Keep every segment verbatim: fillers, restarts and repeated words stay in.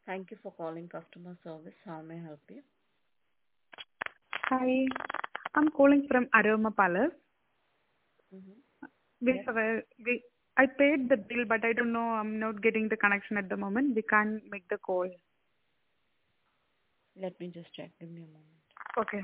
Thank you for calling customer service. How may I help you? Hi, I'm calling from Aroma Palace. Mm-hmm. We Yes. have a, we, I paid the bill, but I don't know, I'm not getting the connection at the moment. We can't make the call. Let me just check. Give me a moment. Okay.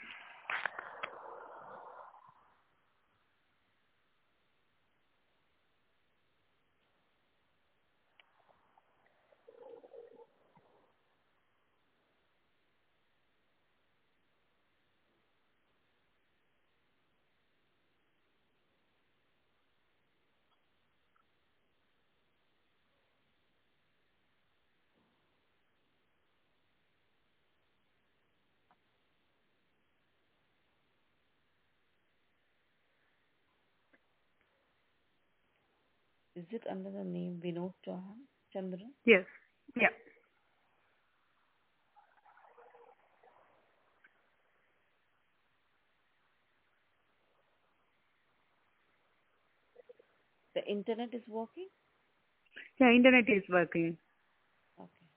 Is it under the name Vinod Chauhan Chandran? Yes. Yeah. The internet is working? Yeah, internet is working. Okay.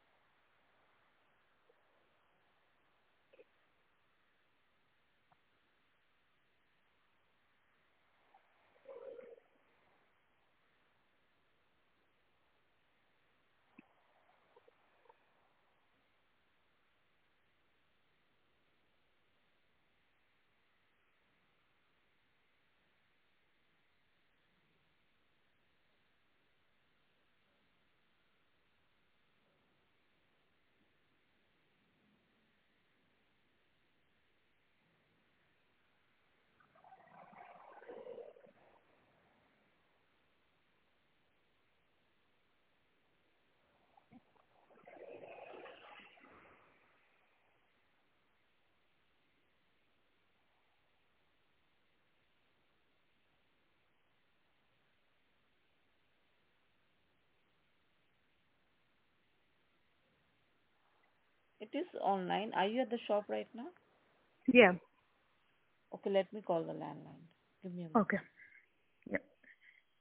It is online. Are you at the shop right now? Yeah. Okay, let me call the landline. Give me a moment. Okay.